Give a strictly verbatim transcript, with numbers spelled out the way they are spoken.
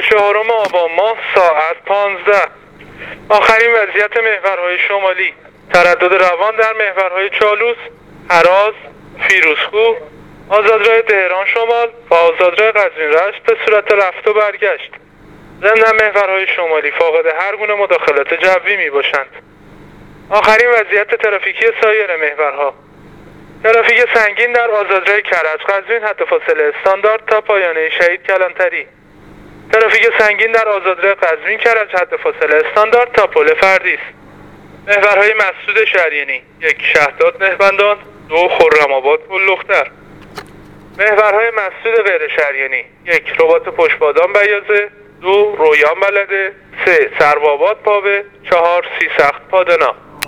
چهارم آبان ماه ساعت پانزده. آخرین وضعیت محورهای شمالی: تردد روان در محورهای چالوس، هراز، فیروزکوه، آزادراه تهران شمال و آزادراه قزوین رشت به صورت رفت و برگشت. ضمن محورهای شمالی فاقد هر گونه مداخلت جوی می باشند. آخرین وضعیت ترافیکی سایر محورها: ترافیک سنگین در آزادراه کرج قزوین حد فاصله استاندارد تا پایانه شهید کلانتری. ترافیک سنگین در آزادراه قزوین کرج حد فاصله استاندارد تا پل فردیس. محورهای مسدود شریعتی: یک شهداد نهبندان، دو خرم‌آباد پل لختر. محورهای مسدود غیر شریعتی: یک رباط پشتبادان بیازه، دو رویان بلده، سه سروآباد پاوه، چهار سی سخت پادنا.